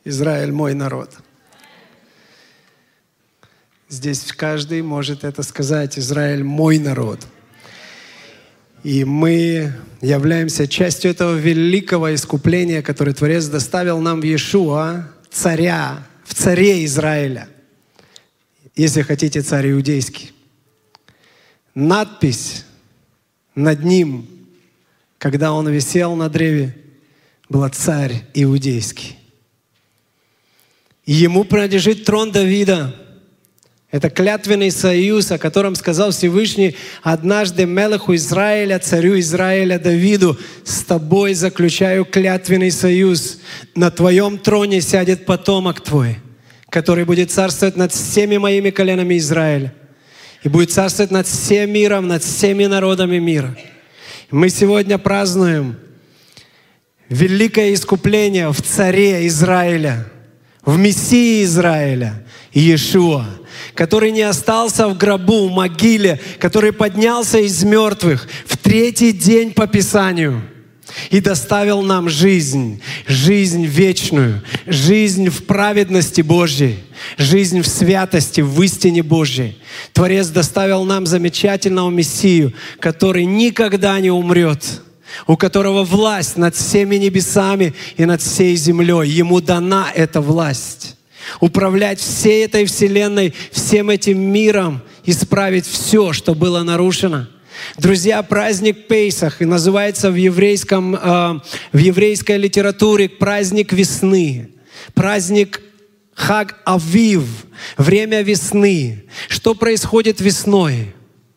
Израиль мой народ. Здесь каждый может это сказать. Израиль мой народ. И мы являемся частью этого великого искупления, которое Творец доставил нам в Иешуа, царя, в царе Израиля. Если хотите, царь иудейский. Надпись над ним, когда он висел на древе, была «Царь иудейский». И ему принадлежит трон Давида. Это клятвенный союз, о котором сказал Всевышний однажды Мелеху Израиля, царю Израиля Давиду: «С тобой заключаю клятвенный союз. На твоем троне сядет потомок твой, который будет царствовать над всеми моими коленами Израиля и будет царствовать над всем миром, над всеми народами мира». Мы сегодня празднуем великое искупление в царе Израиля, в Мессии Израиля, Иешуа, который не остался в гробу, в могиле, который поднялся из мертвых в третий день по Писанию и доставил нам жизнь, жизнь вечную, жизнь в праведности Божьей, жизнь в святости, в истине Божьей. Творец доставил нам замечательного Мессию, который никогда не умрет, у которого власть над всеми небесами и над всей землей. Ему дана эта власть управлять всей этой вселенной, всем этим миром, исправить все, что было нарушено. Друзья, праздник Пейсах и называется в еврейской литературе праздник весны, праздник Хаг Авив, время весны. Что происходит весной?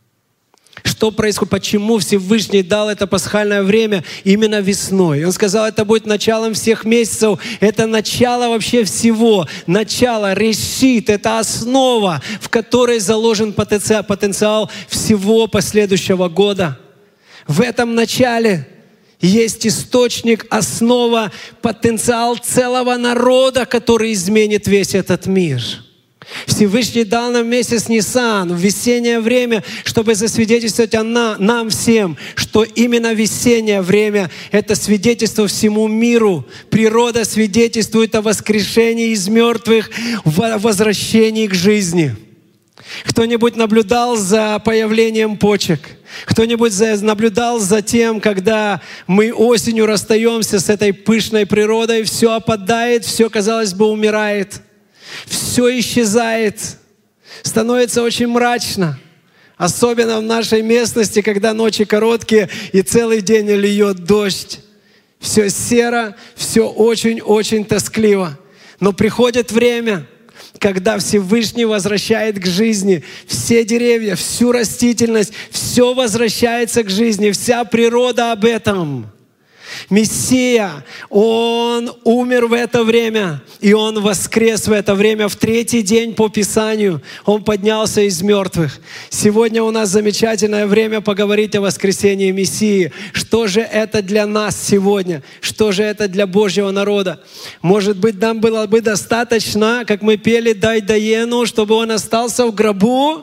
Что происходит? Почему Всевышний дал это пасхальное время именно весной? Он сказал, это будет началом всех месяцев. Это начало вообще всего. Начало, решит. Это основа, в которой заложен потенциал всего последующего года. В этом начале есть источник, основа, потенциал целого народа, который изменит весь этот мир. Всевышний дал нам месяц Нисан, в весеннее время, чтобы засвидетельствовать нам всем, что именно весеннее время — это свидетельство всему миру. Природа свидетельствует о воскрешении из мертвых, о возвращении к жизни. Кто-нибудь наблюдал за появлением почек? Кто-нибудь наблюдал за тем, когда мы осенью расстаемся с этой пышной природой, все опадает, все, казалось бы, умирает? Все исчезает, становится очень мрачно. Особенно в нашей местности, когда ночи короткие и целый день льет дождь. Все серо, все очень-очень тоскливо. Но приходит время, когда Всевышний возвращает к жизни все деревья, всю растительность, все возвращается к жизни, вся природа об этом. Мессия, Он умер в это время, и Он воскрес в это время в третий день по Писанию. Он поднялся из мертвых. Сегодня у нас замечательное время поговорить о воскресении Мессии. Что же это для нас сегодня? Что же это для Божьего народа? Может быть, нам было бы достаточно, как мы пели «Дай Даену», чтобы Он остался в гробу?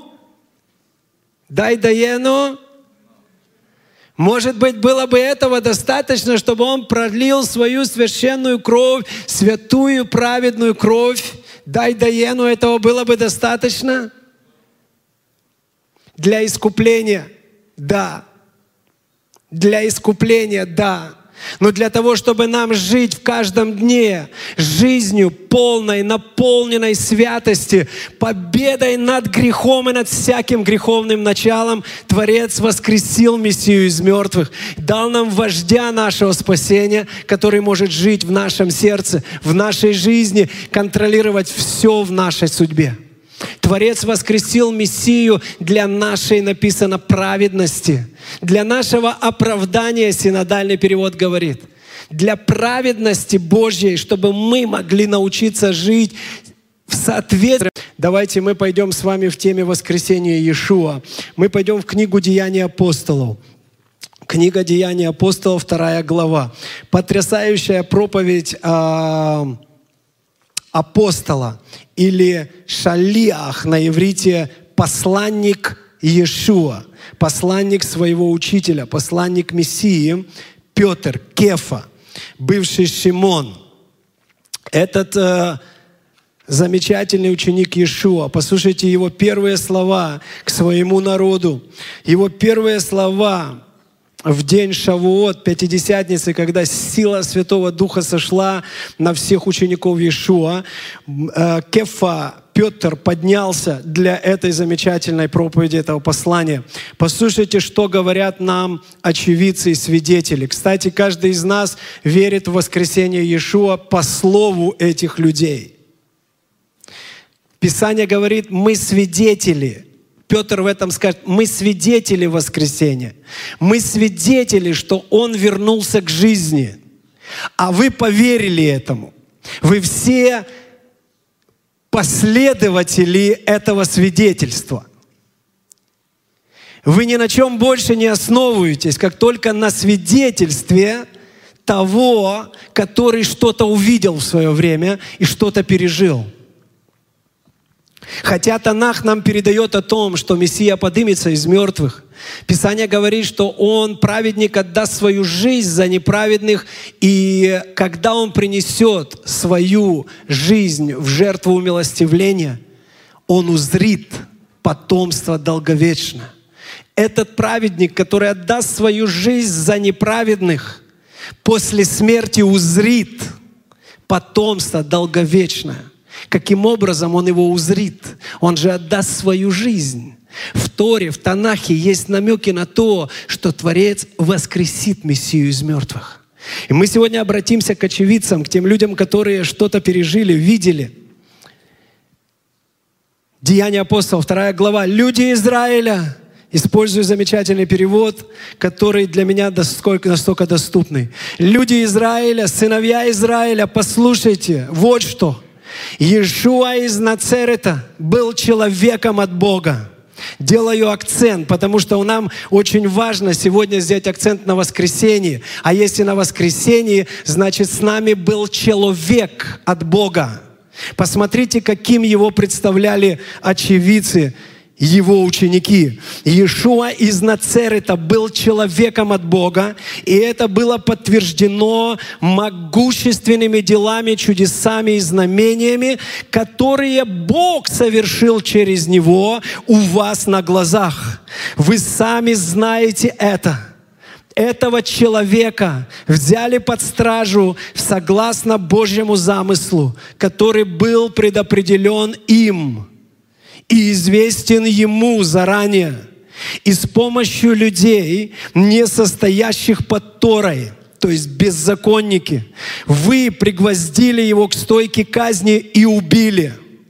«Дай Даену». Может быть, было бы этого достаточно, чтобы Он пролил свою священную кровь, святую праведную кровь. Дай Даену, этого было бы достаточно? Для искупления – да. Для искупления – да. Но для того, чтобы нам жить в каждом дне жизнью полной, наполненной святости, победой над грехом и над всяким греховным началом, Творец воскресил Мессию из мертвых, дал нам вождя нашего спасения, который может жить в нашем сердце, в нашей жизни, контролировать все в нашей судьбе. Творец воскресил Мессию для нашей, написано, праведности, для нашего оправдания, синодальный перевод говорит, для праведности Божьей, чтобы мы могли научиться жить в соответствии. Давайте мы пойдем с вами в теме воскресения Иешуа. Мы пойдем в книгу «Деяний апостолов». Книга «Деяний апостолов», 2 глава. Потрясающая проповедь апостола, или шалиах на иврите, посланник Иешуа, посланник своего учителя, посланник Мессии, Петр, Кефа, бывший Шимон. Этот замечательный ученик Иешуа, послушайте его первые слова к своему народу. Его первые слова в день Шавуот, Пятидесятницы, когда сила Святого Духа сошла на всех учеников Иешуа, Кефа, Петр поднялся для этой замечательной проповеди, этого послания. Послушайте, что говорят нам очевидцы и свидетели. Кстати, каждый из нас верит в воскресение Иешуа по слову этих людей. Писание говорит, мы свидетели. Петр в этом скажет, мы свидетели воскресения. Мы свидетели, что Он вернулся к жизни. А вы поверили этому. Вы все последователи этого свидетельства. Вы ни на чем больше не основываетесь, как только на свидетельстве того, который что-то увидел в свое время и что-то пережил. Хотя Танах нам передает о том, что Мессия поднимется из мертвых. Писание говорит, что Он, праведник, отдаст свою жизнь за неправедных, и когда Он принесет свою жизнь в жертву умилостивления, Он узрит потомство долговечно. Этот праведник, который отдаст свою жизнь за неправедных, после смерти узрит потомство долговечное. Каким образом он его узрит? Он же отдаст свою жизнь. В Торе, в Танахе есть намеки на то, что Творец воскресит Мессию из мертвых. И мы сегодня обратимся к очевидцам, к тем людям, которые что-то пережили, видели. Деяния апостолов, 2 глава. «Люди Израиля». Использую замечательный перевод, который для меня настолько доступный. «Люди Израиля, сыновья Израиля, послушайте, вот что. Иешуа из Нацарета был человеком от Бога». Делаю акцент, потому что нам очень важно сегодня сделать акцент на воскресении. А если на воскресении, значит, с нами был человек от Бога. Посмотрите, каким его представляли очевидцы, его ученики. Иешуа из Нацарета был человеком от Бога, и это было подтверждено могущественными делами, чудесами и знамениями, которые Бог совершил через него у вас на глазах. Вы сами знаете это. Этого человека взяли под стражу согласно Божьему замыслу, который был предопределен им и известен ему заранее. И с помощью людей, не состоящих под Торой, то есть беззаконники, вы пригвоздили его к стойке казни и убили.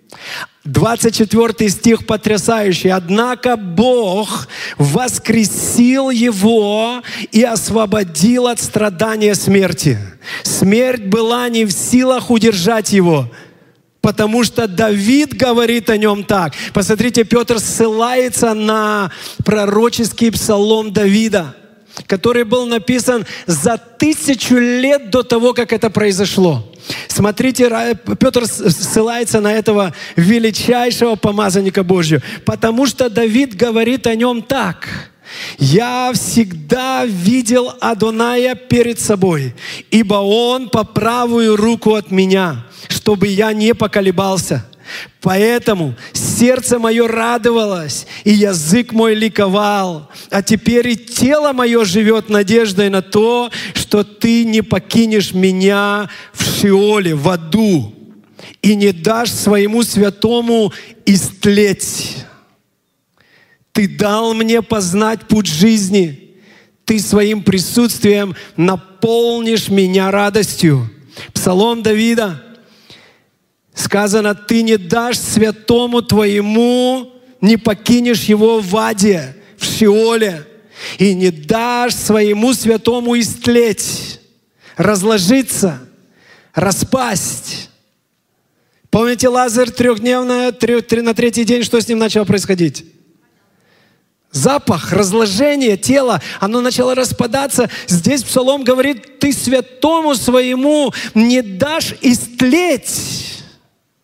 24 стих потрясающий. «Однако Бог воскресил его и освободил от страдания смерти. Смерть была не в силах удержать его». Потому что Давид говорит о нем так. Посмотрите, Петр ссылается на пророческий псалом Давида, который был написан за 1000 лет до того, как это произошло. Смотрите, Петр ссылается на этого величайшего помазанника Божьего. Потому что Давид говорит о нем так. «Я всегда видел Адоная перед собой, ибо Он по правую руку от меня, чтобы я не поколебался. Поэтому сердце мое радовалось, и язык мой ликовал. А теперь и тело мое живет надеждой на то, что Ты не покинешь меня в Шиоле, в аду, и не дашь своему святому истлеть. Ты дал мне познать путь жизни. Ты своим присутствием наполнишь меня радостью». Псалом Давида. Сказано, ты не дашь святому твоему, не покинешь его в аде, в Шиоле, и не дашь своему святому истлеть, разложиться, распасть. Помните, Лазарь на третий день, что с ним начало происходить? Запах, разложение тела, оно начало распадаться. Здесь Псалом говорит, ты святому своему не дашь истлеть.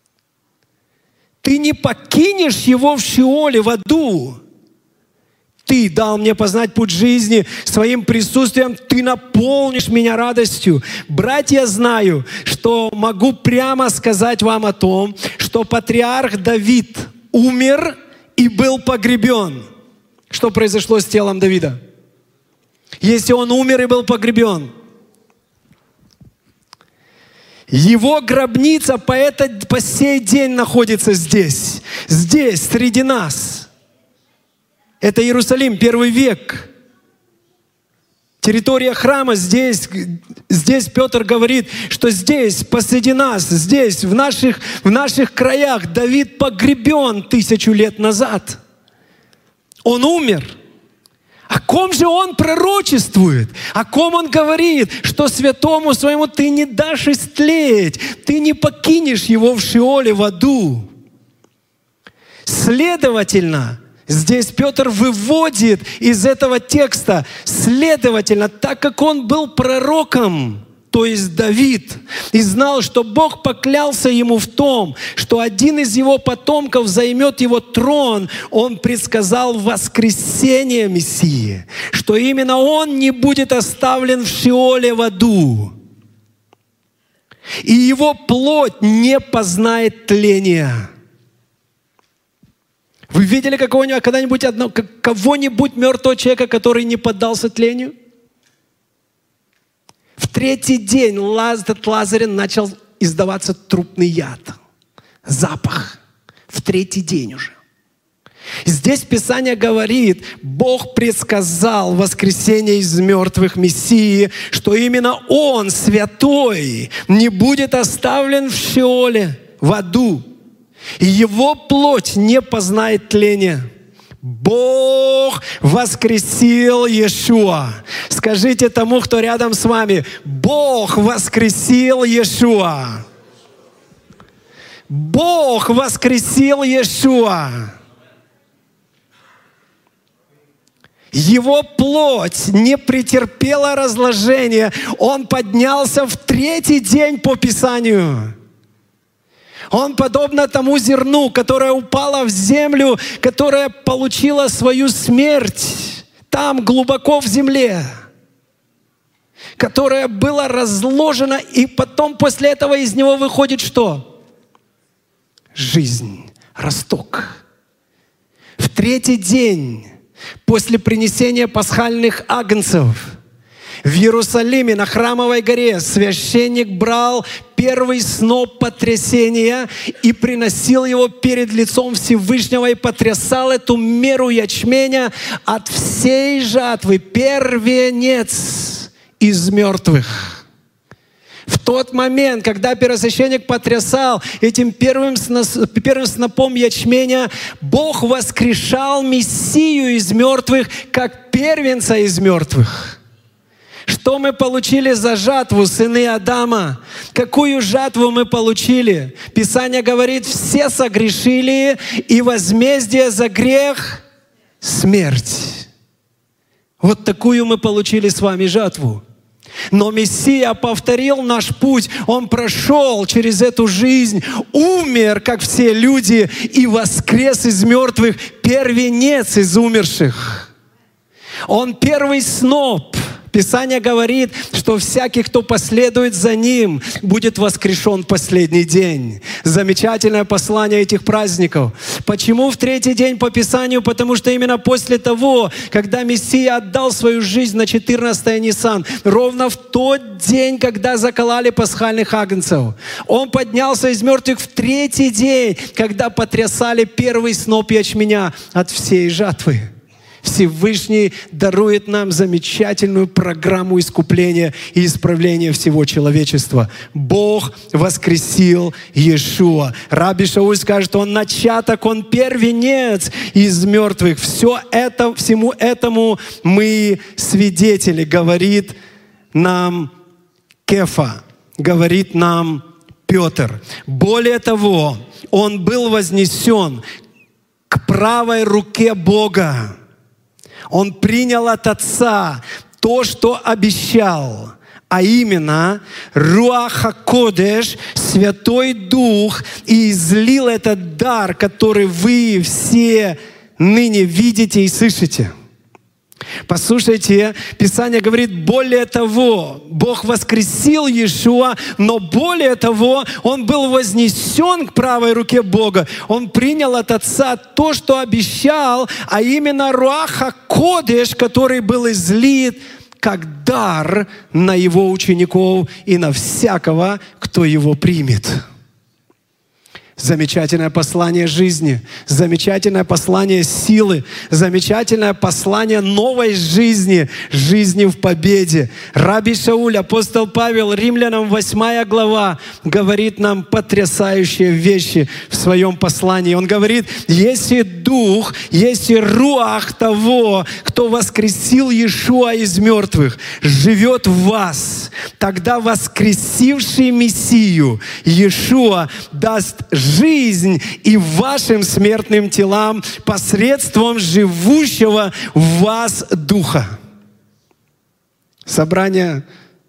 Ты не покинешь его в Шиоле, в аду. Ты дал мне познать путь жизни, своим присутствием Ты наполнишь меня радостью. Братья, знаю, что могу прямо сказать вам о том, что патриарх Давид умер и был погребен. Что произошло с телом Давида? Если он умер и был погребен, его гробница по сей день находится здесь, среди нас. Это Иерусалим, 1 век. Территория храма здесь Петр говорит, что здесь, посреди нас, здесь, в наших краях Давид погребен 1000 лет назад. Он умер. О ком же он пророчествует? О ком он говорит, что святому своему ты не дашь истлеть, ты не покинешь его в Шиоле, в аду. Следовательно, здесь Петр выводит из этого текста, следовательно, так как он был пророком, то есть Давид, и знал, что Бог поклялся ему в том, что один из его потомков займет его трон, он предсказал воскресение Мессии, что именно он не будет оставлен в Шиоле, в аду, и его плоть не познает тления. Вы видели кого-нибудь мертвого человека, который не поддался тлению? В 3-й день Лазарь начал издаваться трупный яд, запах. В 3-й день уже. Здесь Писание говорит, Бог предсказал воскресение из мертвых Мессии, что именно Он, святой, не будет оставлен в Шиоле, в аду, и Его плоть не познает тления. Бог воскресил Иешуа. Скажите тому, кто рядом с вами, Бог воскресил Иешуа. Бог воскресил Иешуа. Его плоть не претерпела разложения. Он поднялся в 3-й день по Писанию. Он подобно тому зерну, которое упало в землю, которое получило свою смерть там, глубоко в земле, которое было разложено, и потом после этого из него выходит что? Жизнь, росток. В 3-й день после принесения пасхальных агнцев в Иерусалиме на Храмовой горе священник брал первый сноп потрясения и приносил его перед лицом Всевышнего и потрясал эту меру ячменя от всей жатвы, первенец из мертвых. В тот момент, когда первосвященник потрясал этим первым снопом ячменя, Бог воскрешал Мессию из мертвых, как первенца из мертвых. Что мы получили за жатву, сыны Адама? Какую жатву мы получили? Писание говорит, все согрешили, и возмездие за грех — смерть. Вот такую мы получили с вами жатву. Но Мессия повторил наш путь. Он прошел через эту жизнь, умер, как все люди, и воскрес из мертвых, первенец из умерших. Он первый сноп. Писание говорит, что всякий, кто последует за Ним, будет воскрешен в последний день. Замечательное послание этих праздников. Почему в 3-й день по Писанию? Потому что именно после того, когда Мессия отдал свою жизнь на 14-е Нисан, ровно в тот день, когда закололи пасхальных агнцев, Он поднялся из мертвых в 3-й день, когда потрясали первый сноп ячменя от всей жатвы. Всевышний дарует нам замечательную программу искупления и исправления всего человечества. Бог воскресил Иешуа. Раби Шауль скажет, Он начаток, Он первенец из мертвых. Всему этому мы свидетели, говорит нам Кефа, говорит нам Петр. Более того, Он был вознесен к правой руке Бога. Он принял от Отца то, что обещал, а именно Руах ха-Кодеш, Святой Дух, и излил этот дар, который вы все ныне видите и слышите. Послушайте, Писание говорит, более того, Бог воскресил Иешуа, но более того, Он был вознесен к правой руке Бога. Он принял от Отца то, что обещал, а именно Руах ха-Кодеш, который был излит как дар на Его учеников и на всякого, кто Его примет. Замечательное послание жизни, замечательное послание силы, замечательное послание новой жизни, жизни в победе. Раби Шауль, апостол Павел, Римлянам 8 глава, говорит нам потрясающие вещи в своем послании. Он говорит, если Дух, если Руах того, кто воскресил Иешуа из мертвых, живет в вас, тогда воскресивший Мессию Иешуа даст жизнь и вашим смертным телам посредством живущего в вас Духа. Собрание.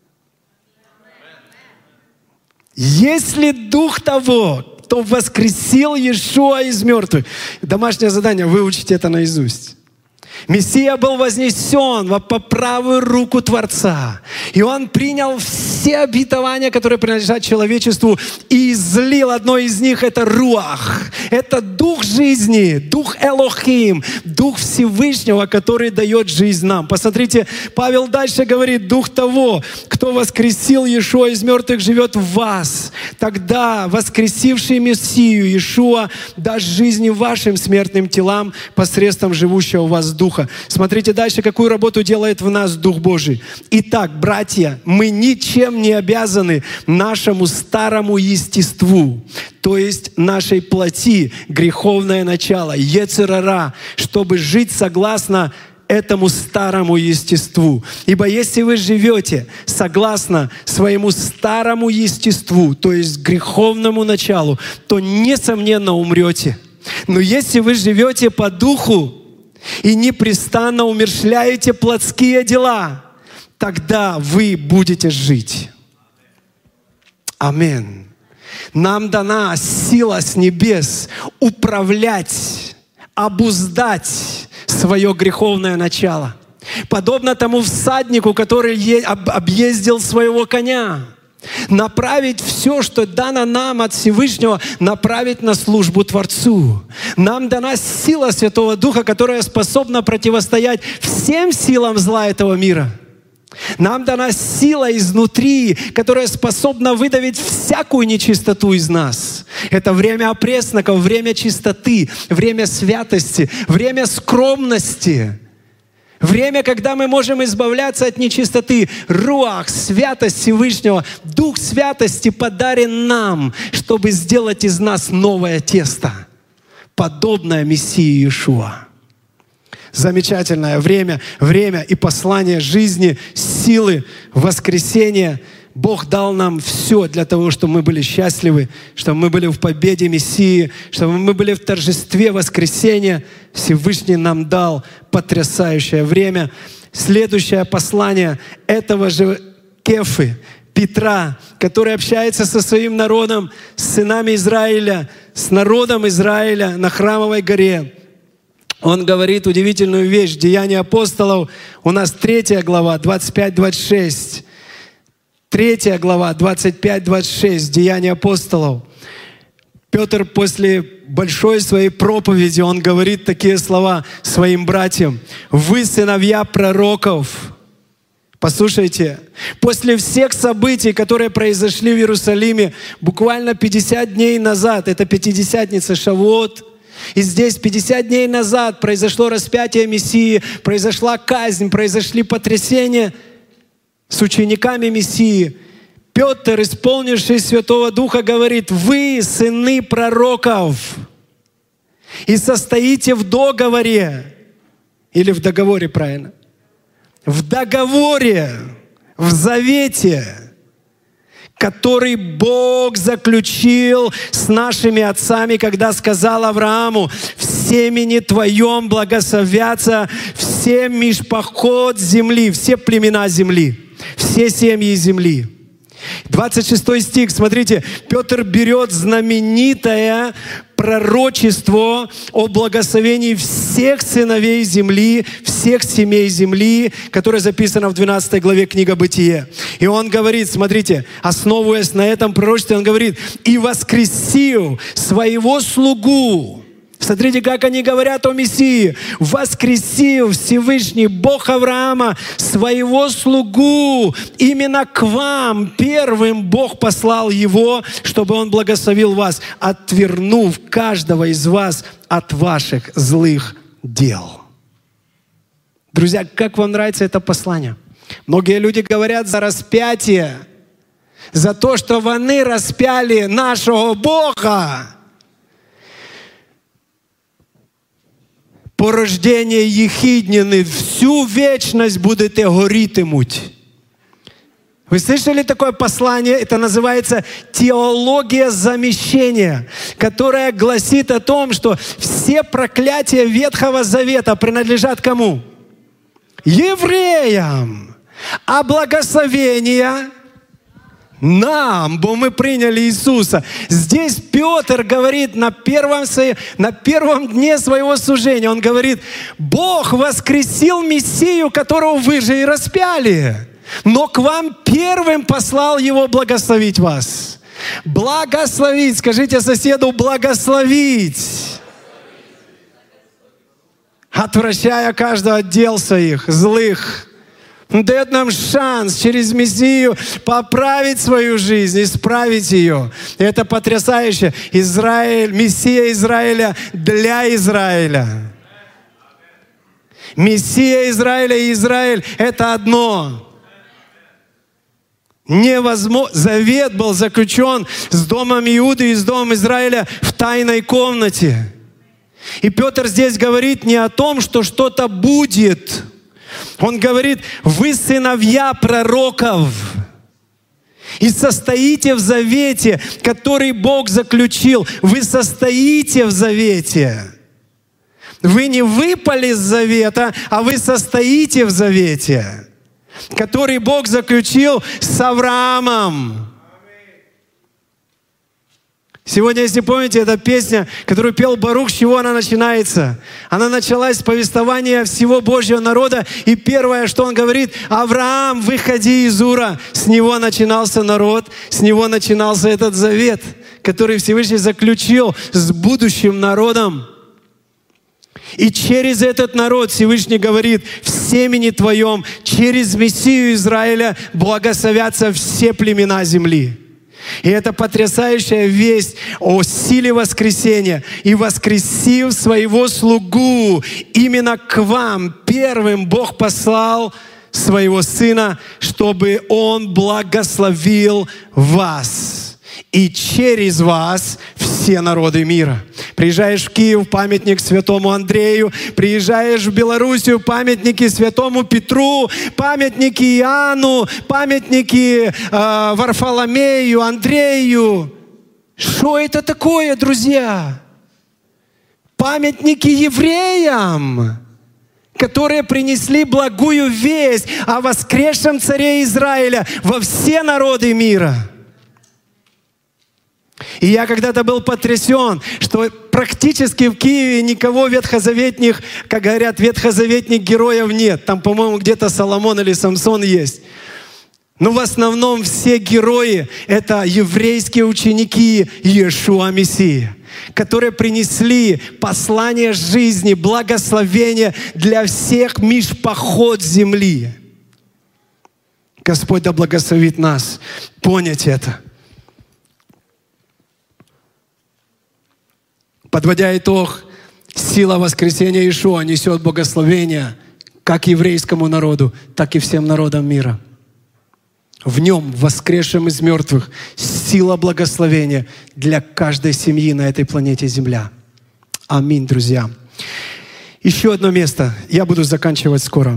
Если Дух того, кто воскресил Иешуа из мертвых, домашнее задание, выучите это наизусть. Мессия был вознесен по правую руку Творца. И Он принял все обетования, которые принадлежат человечеству, и излил одно из них — это Руах. Это Дух жизни, Дух Элохим, Дух Всевышнего, который дает жизнь нам. Посмотрите, Павел дальше говорит, Дух того, кто воскресил Иешуа из мертвых, живет в вас. Тогда воскресивший Мессию Иешуа даст жизнь вашим смертным телам посредством живущего в вас Духа. Смотрите дальше, какую работу делает в нас Дух Божий. Итак, братья, мы ничем не обязаны нашему старому естеству, то есть нашей плоти, греховное начало, йецер ара, чтобы жить согласно этому старому естеству. Ибо если вы живете согласно своему старому естеству, то есть греховному началу, то, несомненно, умрете. Но если вы живете по Духу, и непрестанно умерщвляете плотские дела, тогда вы будете жить. Аминь. Нам дана сила с небес управлять, обуздать свое греховное начало. Подобно тому всаднику, который объездил своего коня. Направить все, что дано нам от Всевышнего, направить на службу Творцу. Нам дана сила Святого Духа, которая способна противостоять всем силам зла этого мира. Нам дана сила изнутри, которая способна выдавить всякую нечистоту из нас. Это время опресноков, время чистоты, время святости, время скромности. Время, когда мы можем избавляться от нечистоты. Руах, святость Всевышнего, Дух святости подарен нам, чтобы сделать из нас новое тесто, подобное Мессии Иешуа. Замечательное время и послание жизни, силы, воскресения. Бог дал нам все для того, чтобы мы были счастливы, чтобы мы были в победе Мессии, чтобы мы были в торжестве воскресения. Всевышний нам дал потрясающее время. Следующее послание этого же Кефы, Петра, который общается со своим народом, с сынами Израиля, с народом Израиля на Храмовой горе. Он говорит удивительную вещь. Деяния апостолов, у нас 3 глава, 25-26. 3 глава, 25-26, Деяния апостолов. Петр после большой своей проповеди, он говорит такие слова своим братьям. «Вы сыновья пророков». Послушайте, после всех событий, которые произошли в Иерусалиме буквально 50 дней назад, это Пятидесятница, Шавуот, и здесь 50 дней назад произошло распятие Мессии, произошла казнь, произошли потрясения с учениками Мессии. Петр, исполнившись Святого Духа, говорит: «Вы сыны пророков и состоите в договоре». Или в договоре, правильно? В договоре, в завете, который Бог заключил с нашими отцами, когда сказал Аврааму: «В семени твоем благословятся все мишпахот земли», все племена земли, все семьи земли. 26 стих, смотрите, Петр берет знаменитое пророчество о благословении всех сыновей земли, всех семей земли, которое записано в 12 главе книги Бытие. И он говорит, смотрите, основываясь на этом пророчестве, он говорит, «И воскресил своего слугу». Смотрите, как они говорят о Мессии. «Воскресил Всевышний Бог Авраама, своего слугу, именно к вам первым Бог послал его, чтобы он благословил вас, отвернув каждого из вас от ваших злых дел». Друзья, как вам нравится это послание? Многие люди говорят за распятие, за то, что вони распяли нашего Бога. Порождення єхиднини, всю вечность будете горітимуть. Вы слышали такое послание? Это называется теология замещения, которая гласит о том, что все проклятия Ветхого Завета принадлежат кому? Евреям. А благословения нам, бо мы приняли Иисуса. Здесь Петр говорит на первом дне своего служения, он говорит, Бог воскресил Мессию, которого вы же и распяли, но к вам первым послал его благословить вас. Благословить, скажите соседу, благословить. Отвращая каждого от дел своих, злых. Он дает нам шанс через Мессию поправить свою жизнь, исправить ее. И это потрясающе. Израиль, Мессия Израиля для Израиля. Мессия Израиля и Израиль — это одно. Невозможно. Завет был заключен с домом Иуды и с домом Израиля в тайной комнате. И Петр здесь говорит не о том, что что-то будет. Он говорит, вы сыновья пророков и состоите в завете, который Бог заключил. Вы состоите в завете. Вы не выпали из завета, а вы состоите в завете, который Бог заключил с Авраамом. Сегодня, если помните, эта песня, которую пел Барух, с чего она начинается? Она началась с повествования всего Божьего народа. И первое, что он говорит, Авраам, выходи из Ура. С него начинался народ, с него начинался этот завет, который Всевышний заключил с будущим народом. И через этот народ Всевышний говорит, в семени твоем, через Мессию Израиля благословятся все племена земли. И это потрясающая весть о силе воскресения. «И воскресив своего слугу, именно к вам первым Бог послал своего Сына, чтобы Он благословил вас, и через вас все народы мира». Приезжаешь в Киев, памятник святому Андрею. Приезжаешь в Белоруссию, памятники святому Петру, памятники Иоанну, памятники Варфоломею, Андрею. Что это такое, друзья? Памятники евреям, которые принесли благую весть о воскресшем царе Израиля во все народы мира. И я когда-то был потрясен, что практически в Киеве никого ветхозаветных, как говорят, ветхозаветных героев нет. Там, по-моему, где-то Соломон или Самсон есть. Но в основном все герои — это еврейские ученики Иешуа Мессии, которые принесли послание жизни, благословения для всех мишпахот земли. Господь да благословит нас понять это. Подводя итог, сила воскресения Иешуа несет благословение как еврейскому народу, так и всем народам мира. В нем, воскресшем из мертвых, сила благословения для каждой семьи на этой планете Земля. Аминь, друзья. Еще одно место. Я буду заканчивать скоро.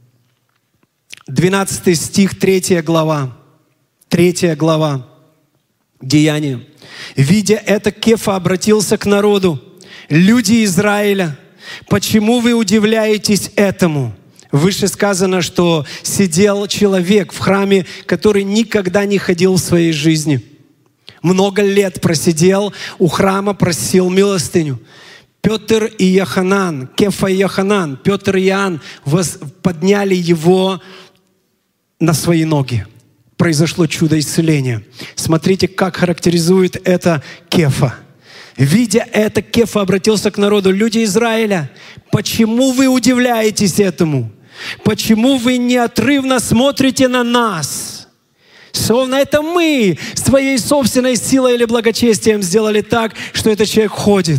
12 стих, 3 глава. 3 глава. Деяния. Видя это, Кефа обратился к народу. «Люди Израиля, почему вы удивляетесь этому? Выше сказано, что сидел человек в храме, который никогда не ходил в своей жизни. Много лет просидел у храма, просил милостыню. Петр и Йоханан, Кефа и Йоханан, Петр и Иоанн подняли его на свои ноги. Произошло чудо исцеления. Смотрите, как характеризует это Кефа. Видя это, Кефа обратился к народу: люди Израиля, почему вы удивляетесь этому? Почему вы неотрывно смотрите на нас? Словно это мы своей собственной силой или благочестием сделали так, что этот человек ходит.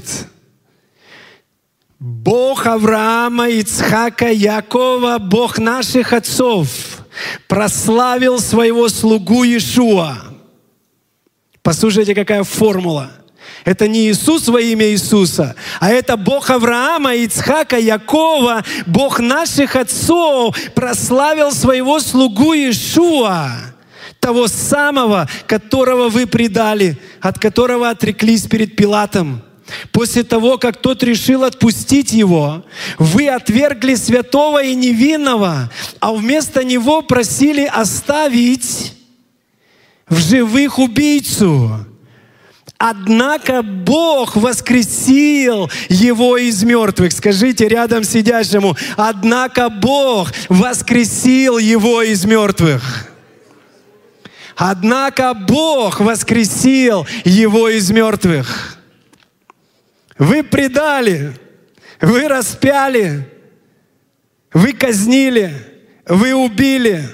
Бог Авраама, Ицхака, Якова, Бог наших отцов прославил своего слугу Иешуа. Послушайте, какая формула. Это не Иисус во имя Иисуса, а это Бог Авраама, Ицхака, Якова, Бог наших отцов прославил своего слугу Иешуа, того самого, которого вы предали, от которого отреклись перед Пилатом. После того, как тот решил отпустить его, вы отвергли святого и невинного, а вместо него просили оставить в живых убийцу. Однако Бог воскресил его из мертвых. Скажите рядом сидящему: однако Бог воскресил его из мертвых. Однако Бог воскресил его из мертвых. Вы предали, вы распяли, вы казнили, вы убили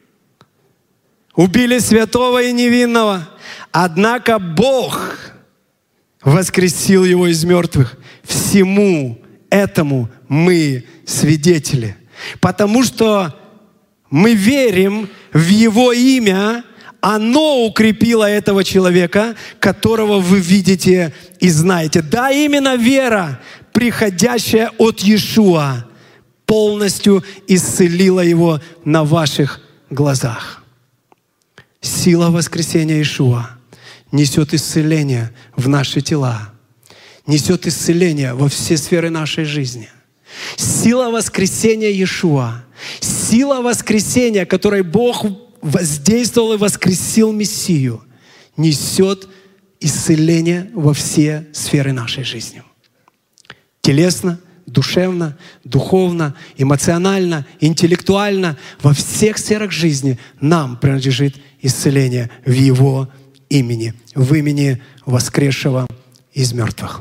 святого и невинного. Однако Бог воскресил его из мертвых. Всему этому мы свидетели. Потому что мы верим в Его имя. Оно укрепило этого человека, которого вы видите и знаете. Да, именно вера, приходящая от Иешуа, полностью исцелила его на ваших глазах. Сила воскресения Иешуа несет исцеление в наши тела, несет исцеление во все сферы нашей жизни. Сила воскресения Иешуа, сила воскресения, которой Бог воздействовал и воскресил Мессию, несет исцеление во все сферы нашей жизни. Телесно, душевно, духовно, эмоционально, интеллектуально, во всех сферах жизни нам принадлежит исцеление в Его имени, в имени воскресшего из мертвых.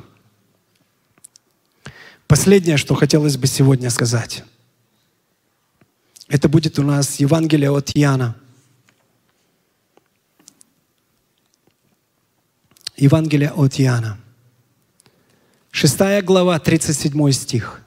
Последнее, что хотелось бы сегодня сказать, это будет у нас Евангелие от Иоанна. Евангелие от Иоанна. 6 глава, 37 стих.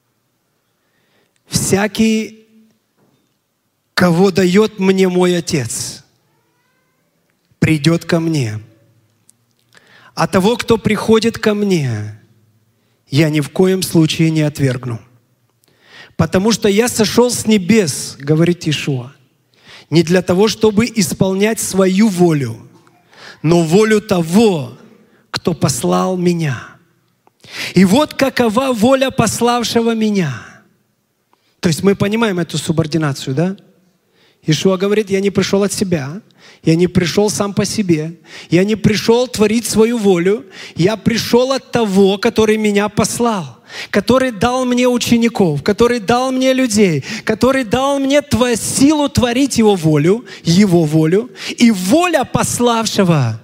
«Всякий, кого дает мне мой Отец, придет ко мне. А того, кто приходит ко мне, я ни в коем случае не отвергну. Потому что я сошел с небес, говорит Иешуа, не для того, чтобы исполнять свою волю, но волю того, кто послал меня. И вот какова воля пославшего меня». То есть мы понимаем эту субординацию, да? Иешуа говорит: я не пришел от себя, я не пришел сам по себе, я не пришел творить свою волю, я пришел от того, который меня послал, который дал мне учеников, который дал мне людей, который дал мне силу творить Его волю, и воля пославшего.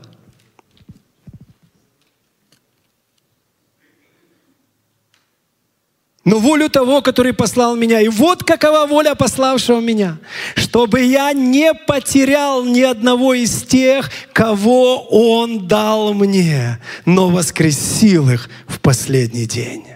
Но волю того, который послал меня. И вот какова воля пославшего меня, чтобы я не потерял ни одного из тех, кого Он дал мне, но воскресил их в последний день.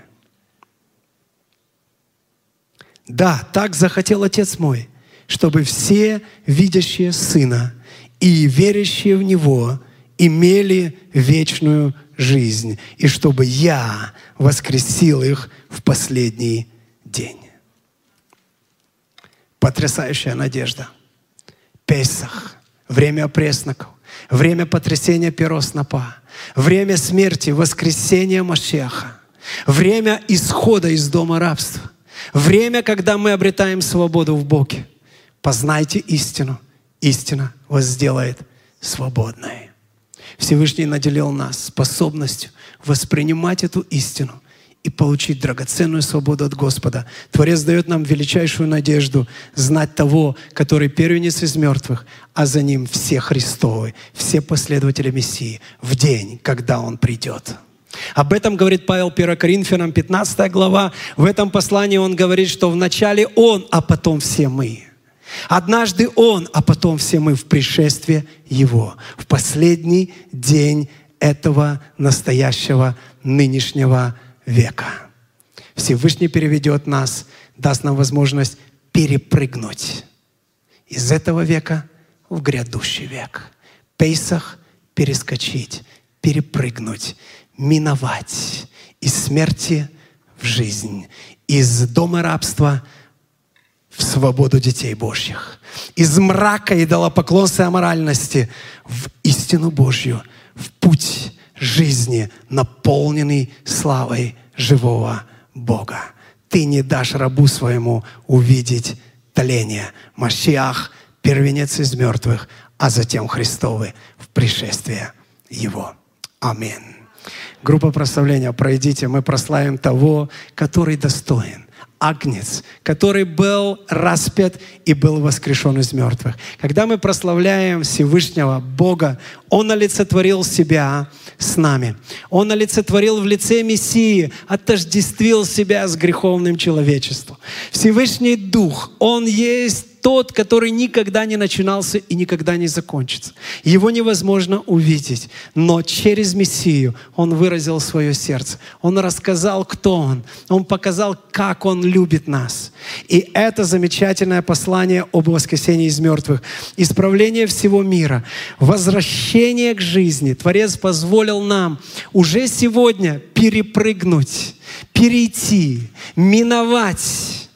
Да, так захотел Отец мой, чтобы все, видящие Сына и верящие в Него, имели вечную жизнь, и чтобы я воскресил их в последний день. Потрясающая надежда. Песах, время опресноков, время потрясения перо снопа, время смерти, воскресения Машиаха, время исхода из дома рабства, Время, когда мы обретаем свободу в Боге. Познайте истину, истина вас сделает свободной. Всевышний наделил нас способностью воспринимать эту истину и получить драгоценную свободу от Господа. Творец дает нам величайшую надежду знать того, который первенец из мертвых, а за ним все Христовы, все последователи Мессии в день, когда Он придет. Об этом говорит Павел 1 Коринфянам, 15 глава. В этом послании он говорит, что вначале Он, а потом все мы. Однажды Он, а потом все мы в пришествии Его, в последний день этого настоящего нынешнего века. Всевышний переведет нас, даст нам возможность перепрыгнуть из этого века в грядущий век. Пейсах — перескочить, перепрыгнуть, миновать из смерти в жизнь, из дома рабства в свободу детей Божьих, из мрака идолопоклонства и аморальности в истину Божью, в путь жизни, наполненный славой живого Бога. Ты не дашь рабу своему увидеть тление. Машиах — первенец из мертвых, а затем Христовы в пришествие Его. Аминь. Группа прославления, пройдите, мы прославим того, который достоин. Агнец, который был распят и был воскрешен из мертвых. Когда мы прославляем Всевышнего Бога, Он олицетворил себя с нами. Он олицетворил в лице Мессии, отождествил себя с греховным человечеством. Всевышний Дух, Он есть тот, который никогда не начинался и никогда не закончится. Его невозможно увидеть, но через Мессию Он выразил свое сердце. Он рассказал, кто Он. Он показал, как Он любит нас. И это замечательное послание об воскресении из мертвых, исправление всего мира, возвращение к жизни. Творец позволил нам уже сегодня перепрыгнуть, перейти, миновать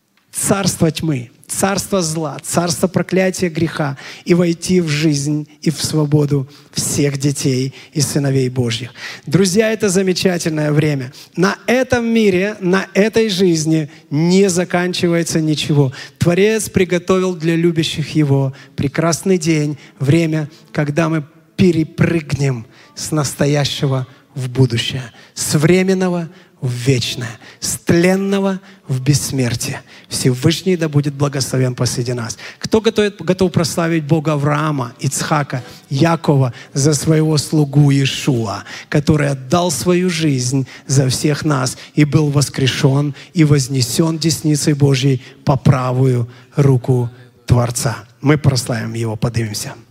царство тьмы, царство зла, царство проклятия греха и войти в жизнь и в свободу всех детей и сыновей Божьих. Друзья, это замечательное время. На этом мире, на этой жизни не заканчивается ничего. Творец приготовил для любящих Его прекрасный день, время, когда мы перепрыгнем с настоящего в будущее, с временного в вечное, с тленного в бессмертие. Всевышний да будет благословен посреди нас. Кто готов прославить Бога Авраама, Ицхака, Якова за своего слугу Иешуа, который отдал свою жизнь за всех нас и был воскрешен и вознесен десницей Божьей по правую руку Творца. Мы прославим Его, поднимемся.